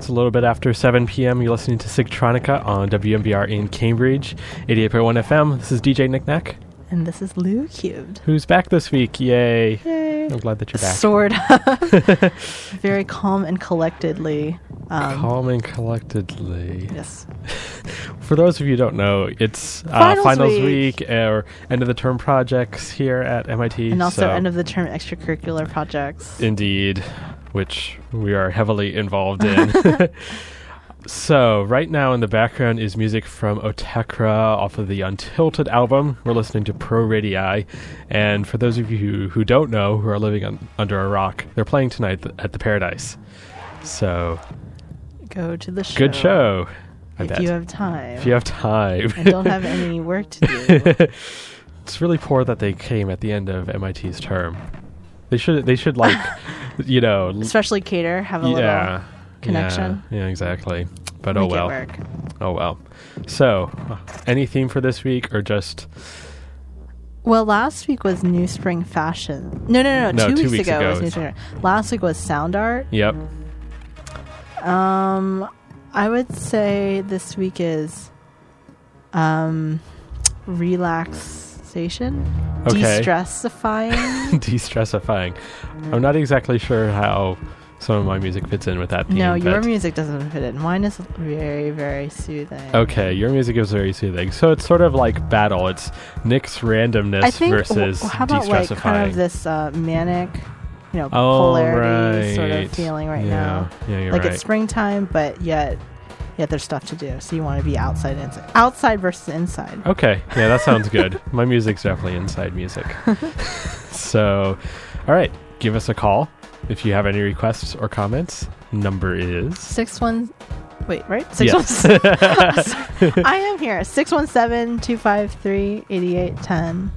It's a little bit after 7 p.m. You're listening to Sigtronica on WMBR in Cambridge, 88.1 FM. This is DJ Knickknack. And this is Lou Cubed. Who's back this week? Yay. Yay. I'm glad that you're back. Sort of. Very calm and collectedly. Calm and collectedly. Yes. For those of you who don't know, it's finals week or end of the term projects here at MIT. And also end of the term extracurricular projects. Indeed, which we are heavily involved in. So, right now in the background is music from Otekra off of the Untilted album. We're listening to Pro Radii. And for those of you who don't know, who are living under a rock, they're playing tonight at the Paradise. So, go to the show. Good show. If you have time. If you have time. And don't have any work to do. It's really poor that they came at the end of MIT's term. They should like, you know... Especially Cater, have a little connection. Yeah, exactly. But Make oh well. It work. Oh well. So, any theme for this week or just... Well, last week was New Spring Fashion. No. 2 weeks ago was New Spring. Last week was Sound Art. Yep. I would say this week is relaxation. Okay. De-stressifying. De-stressifying. I'm not exactly sure how some of my music fits in with that theme. No, your music doesn't fit in. Mine is very, very soothing. Okay, your music is very soothing. So it's sort of like battle. It's Nick's randomness versus how about de-stressifying. Like kind of this manic, polarity sort of feeling right now. Yeah, you're like right. It's springtime, but yet there's stuff to do. So you want to be outside, inside. Outside versus inside. Okay, yeah, that sounds good. My music's definitely inside music. So, all right, give us a call if you have any requests or comments. Number is 617. I am here. 617-253-8810.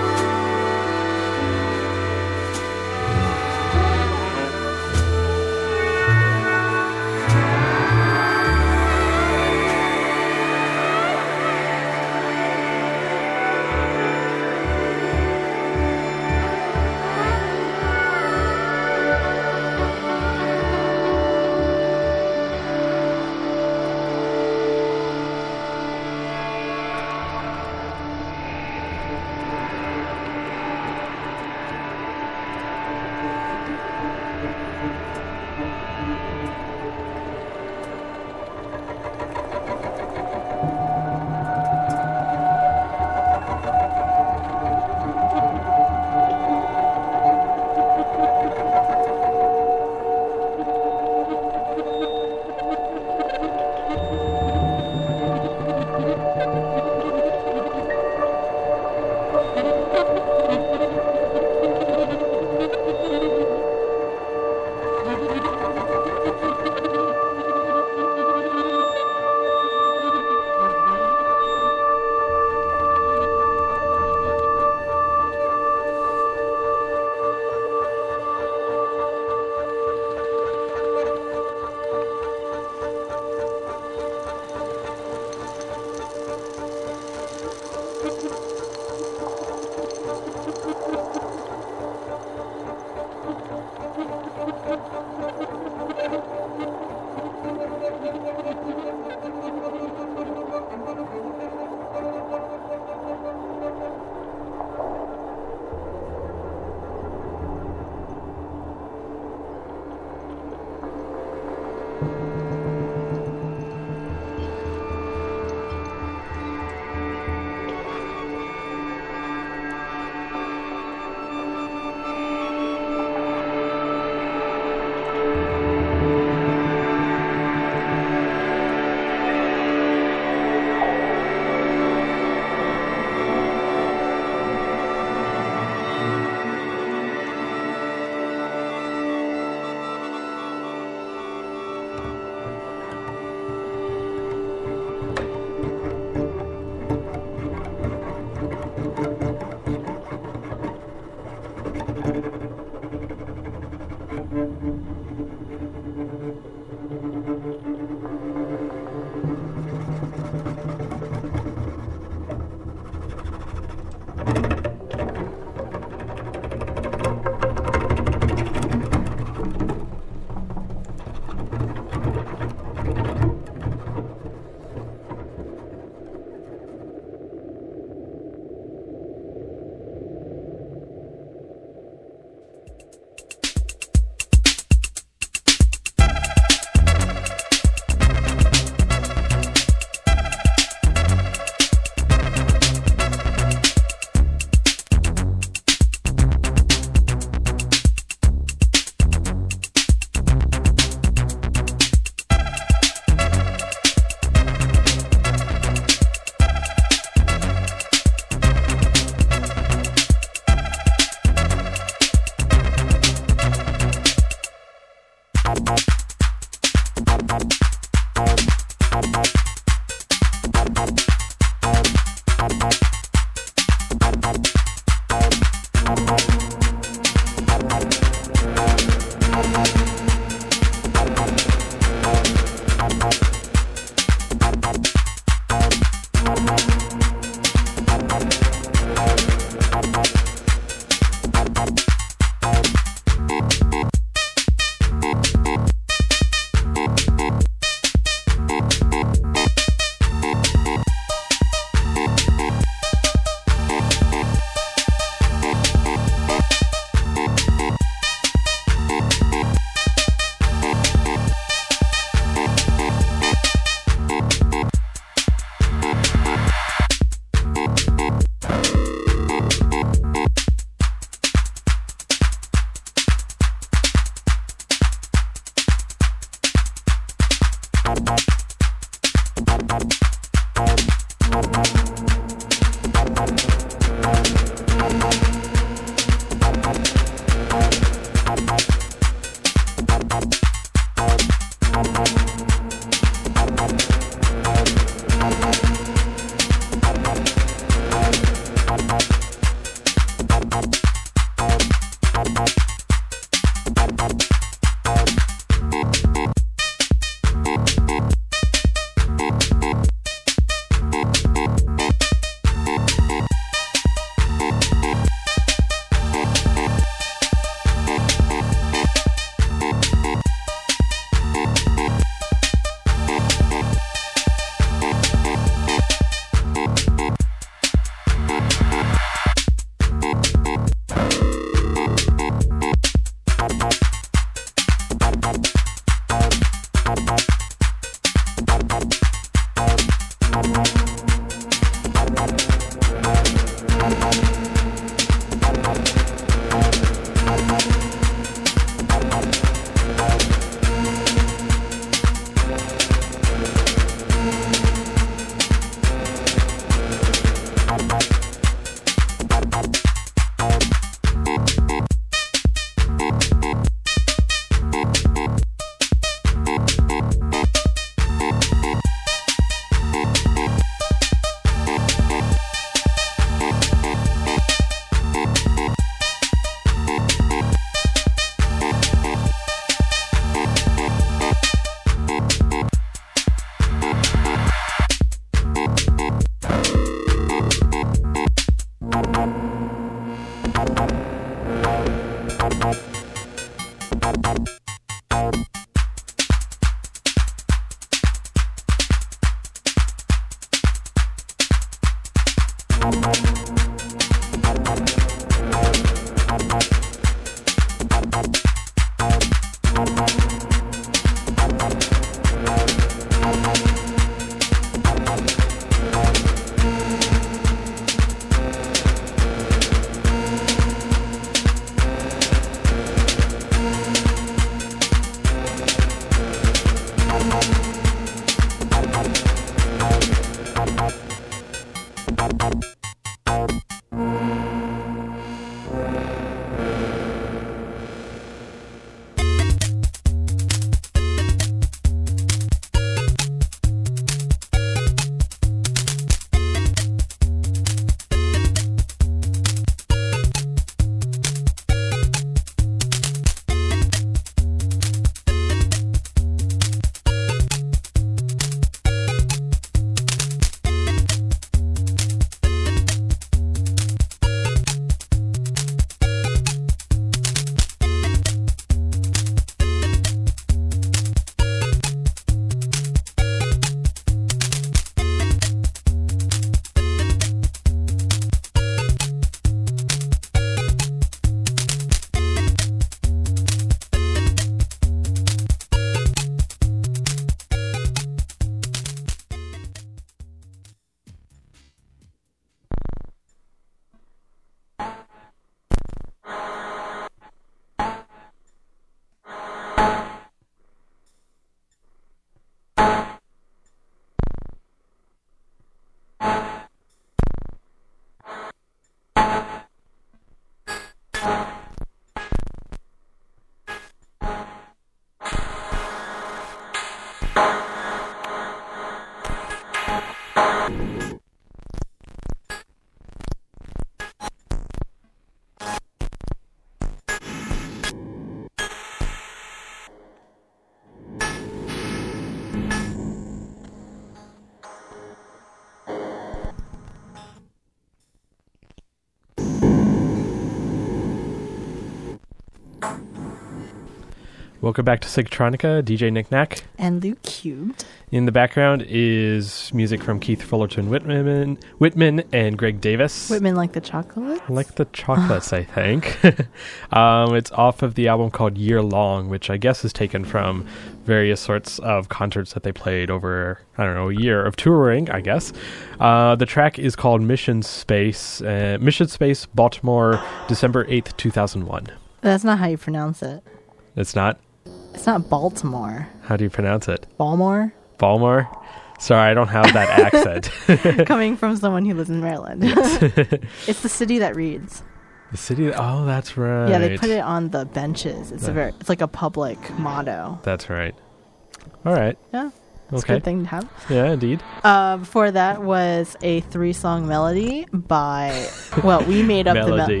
Welcome back to Sigtronica, DJ Nick Nack. And Luke Cubed. In the background is music from Keith Fullerton Whitman and Greg Davis. Whitman like the chocolates? Like the chocolates, I think. It's off of the album called Year Long, which I guess is taken from various sorts of concerts that they played over, I don't know, a year of touring, I guess. The track is called Mission Space, Baltimore, December 8th, 2001. That's not how you pronounce it. It's not? It's not Baltimore. How do you pronounce it? Baltimore? Baltimore? Sorry, I don't have that accent. Coming from someone who lives in Maryland. Yes. It's the city that reads. The city? Oh, that's right. Yeah, they put it on the benches. It's it's like a public motto. That's right. All right. Yeah. It's a good thing to have. Yeah, indeed. Before that was a 3-song melody by, well, we made up melody.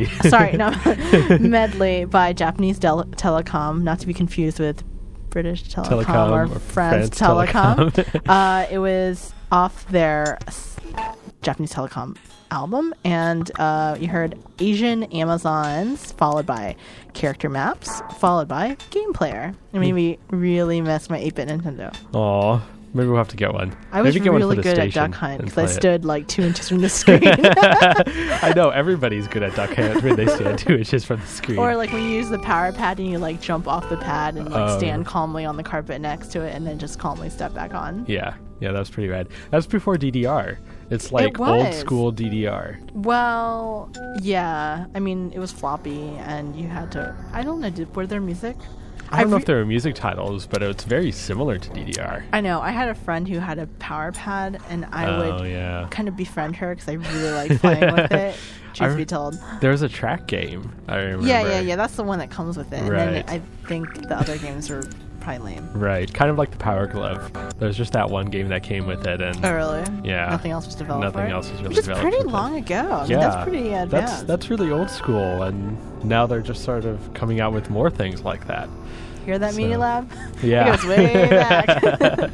Medley by Japanese Telecom, not to be confused with British Telecom or France Telecom. It was off their Japanese Telecom album, and you heard Asian Amazons, followed by Character Maps, followed by Game Player. It made me really miss my 8-bit Nintendo. Aww. Maybe we'll have to get one. I was really good at Duck Hunt because I stood like 2 inches from the screen. I know, everybody's good at Duck Hunt when they stand 2 inches from the screen. Or like when you use the power pad and you like jump off the pad and like stand calmly on the carpet next to it and then just calmly step back on. Yeah, that was pretty rad. That was before DDR. It's like old school DDR. Well, yeah. I mean, it was floppy and you had to... I don't know, were there music? I don't know if there were music titles, but it's very similar to DDR. I know. I had a friend who had a power pad, and I would kind of befriend her because I really liked playing with it, truth be told. There was a track game, I remember. Yeah. That's the one that comes with it. Right. And then I think the other games were probably lame. Right. Kind of like the Power Glove. There's just that one game that came with it. And oh, really? Yeah. Nothing else was developed Nothing else was really Which is developed. pretty long ago. I mean, that's pretty advanced. That's really old school, and now they're just sort of coming out with more things like that. Hear that, Media Lab? Yeah. It goes way back.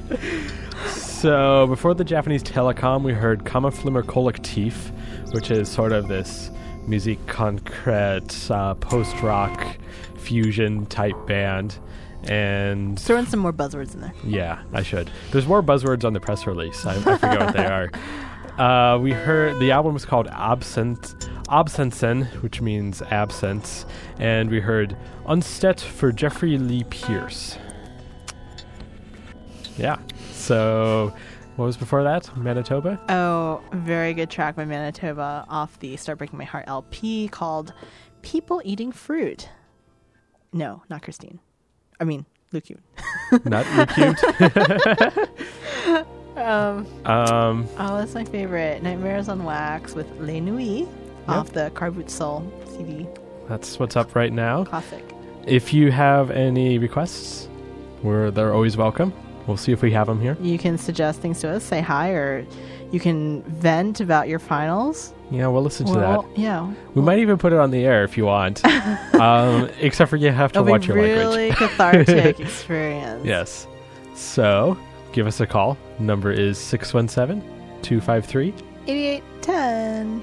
So, before the Japanese Telecom, we heard Kammerflimmer Kollektiv, which is sort of this musique concrète, post-rock fusion type band. And throw in some more buzzwords in there. Yeah, I should. There's more buzzwords on the press release. I forget what they are. We heard the album was called Absensen, which means absence, and we heard Unstedt for Jeffrey Lee Pierce. Yeah. So, what was before that? Manitoba? Oh, very good track by Manitoba off the Start Breaking My Heart LP called People Eating Fruit. No, not Christine. I mean, Luke Cubed. Not Luke Cubed? That's my favorite. Nightmares on Wax with Les Nuits off the Car Boot Soul CD. That's what's up right now. Classic. If you have any requests, they're always welcome. We'll see if we have them here. You can suggest things to us, say hi, or you can vent about your finals. Yeah, we'll listen to that. Yeah. We might even put it on the air if you want. Except for you have to watch your language. It'll be a really cathartic experience. Yes. So, give us a call. Number is 617-253-8810.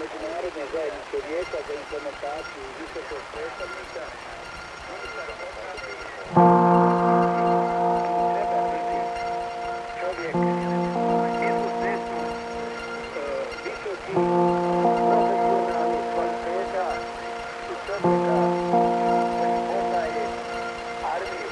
međunarodne zajednice vijeća za implementaciju visokog predstavnika treba biti čovjek izuzetno visoki profesionalnih kvaliteta i čovjeka koji poznaje armiju.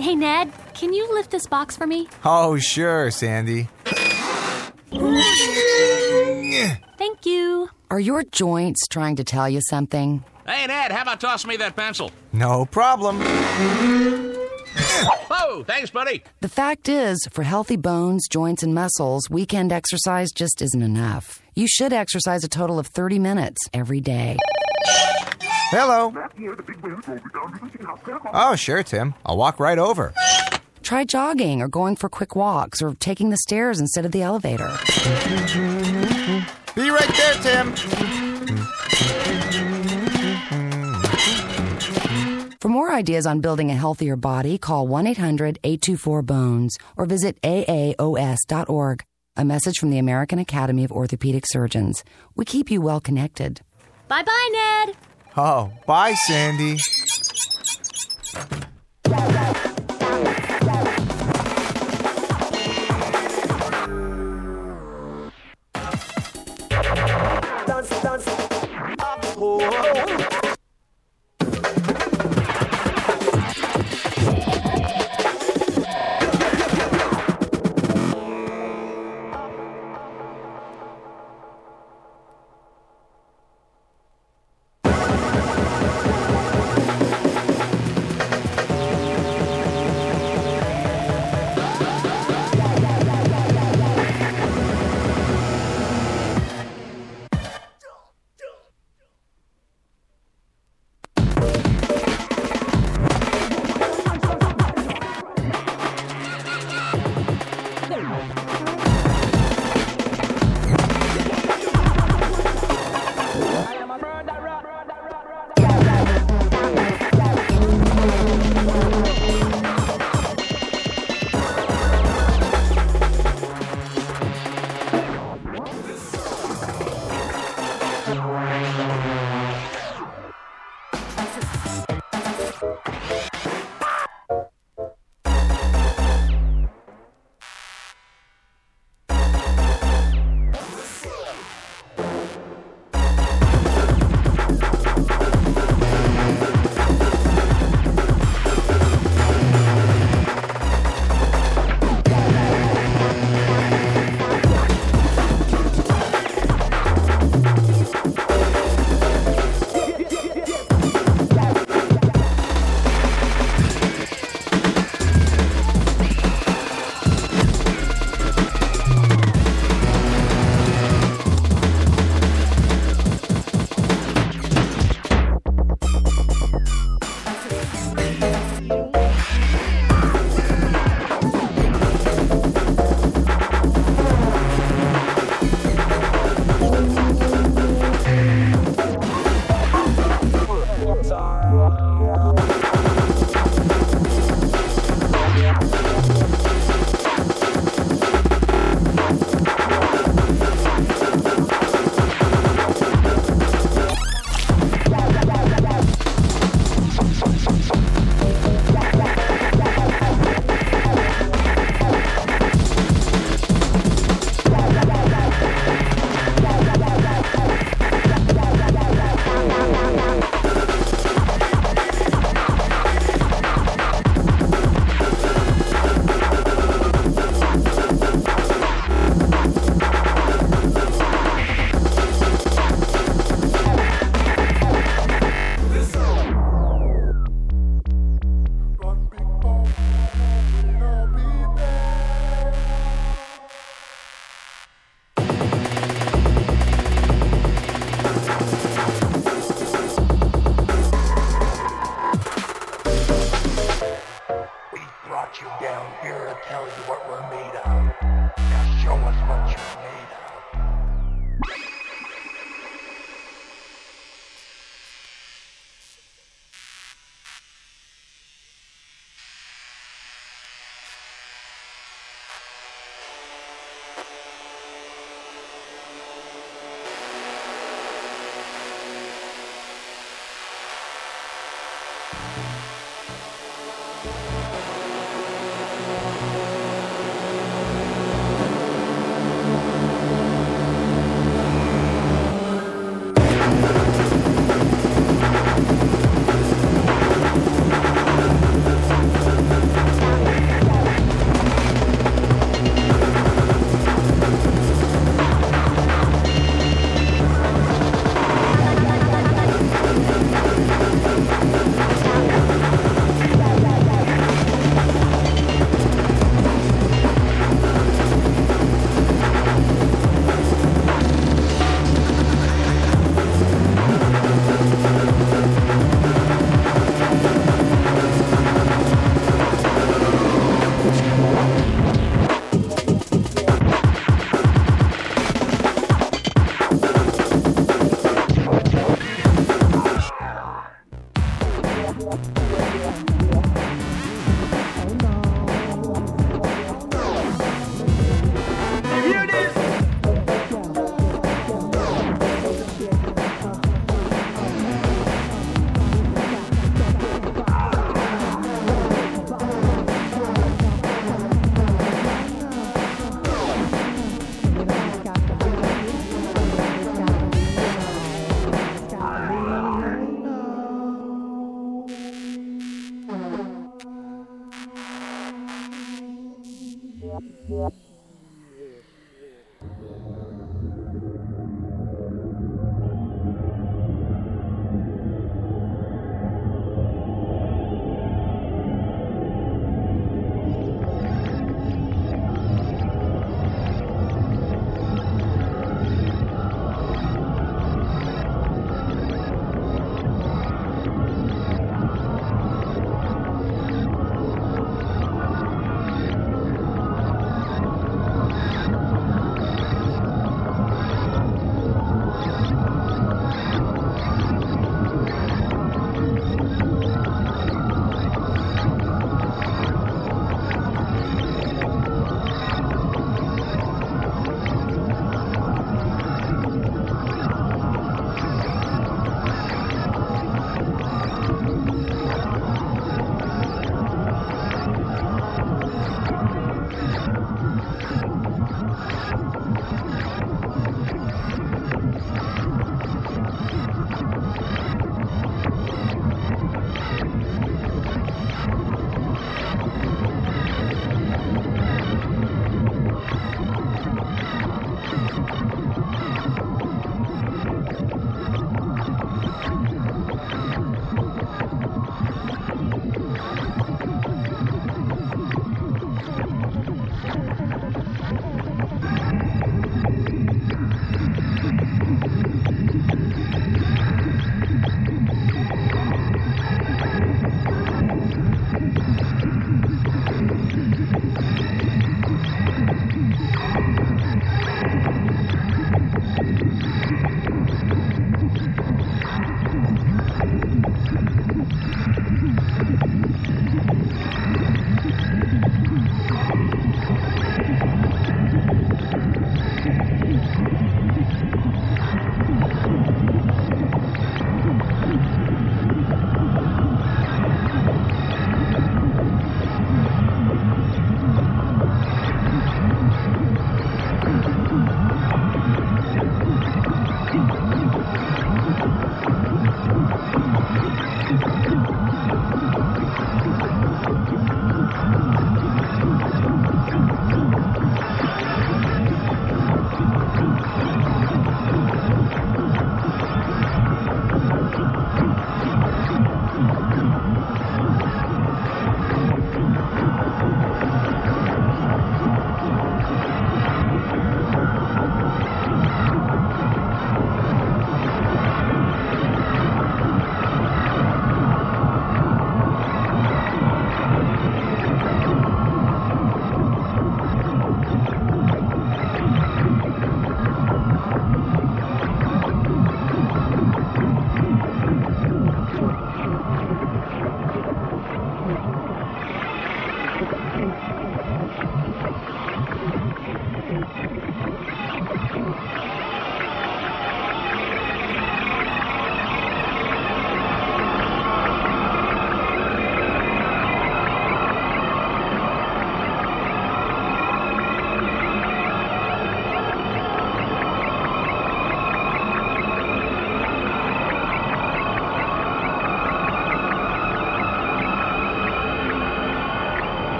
Hey, Ned, can you lift this box for me? Oh, sure, Sandy. Thank you. Are your joints trying to tell you something? Hey, Ned, how about tossing me that pencil? No problem. Whoa, thanks, buddy. The fact is, for healthy bones, joints, and muscles, weekend exercise just isn't enough. You should exercise a total of 30 minutes every day. Hello. Oh, sure, Tim. I'll walk right over. Try jogging or going for quick walks or taking the stairs instead of the elevator. Be right there, Tim. For more ideas on building a healthier body, call 1-800-824-BONES or visit aaos.org. A message from the American Academy of Orthopedic Surgeons. We keep you well connected. Bye-bye, Ned. Oh, bye, Sandy.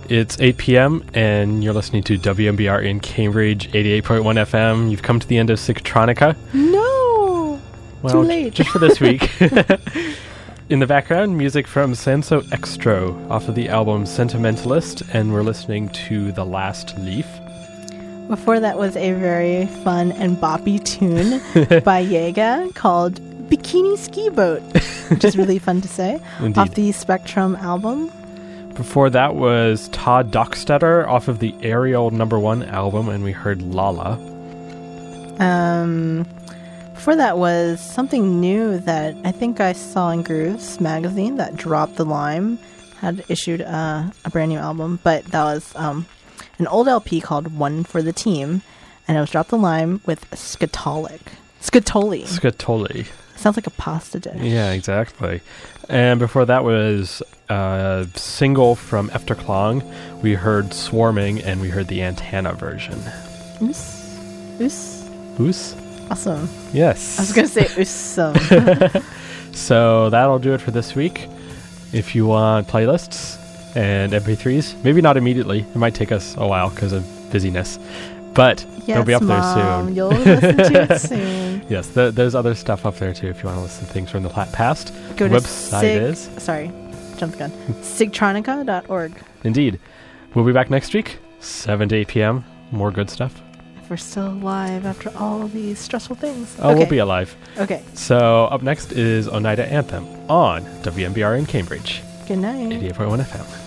It's 8 p.m. and you're listening to WMBR in Cambridge, 88.1 FM. You've come to the end of Sigtronica. No! Well, Too late. Just for this week. In the background, music from Sanso Extro off of the album Sentimentalist, and we're listening to The Last Leaf. Before that was a very fun and boppy tune by Yega called Bikini Ski Boat, which is really fun to say, Indeed. off the Spectrum album. Before that was Todd Dockstetter off of the Ariel #1 album, and we heard Lala. Before that was something new that I think I saw in Grooves magazine, that Drop the Lime had issued a brand new album, but that was an old LP called One for the Team, and it was Drop the Lime with Scatoli. Sounds like a pasta dish. Yeah, exactly. And before that was a single from Efterklang. We heard Swarming, and we heard the Antenna version. Oos? Awesome. Yes. I was going to say awesome. So that'll do it for this week. If you want playlists and MP3s, maybe not immediately. It might take us a while because of busyness. But they'll be up there soon. You'll listen to it soon. Yes, there's other stuff up there too if you want to listen to things from the past. Go the to website is... Sorry, jumped the gun. Sigtronica.org. Indeed. We'll be back next week, 7 to 8 p.m. More good stuff. If we're still alive after all these stressful things. Oh, okay. We'll be alive. Okay. So up next is Oneida Anthem on WMBR in Cambridge. Good night. 88.1 FM.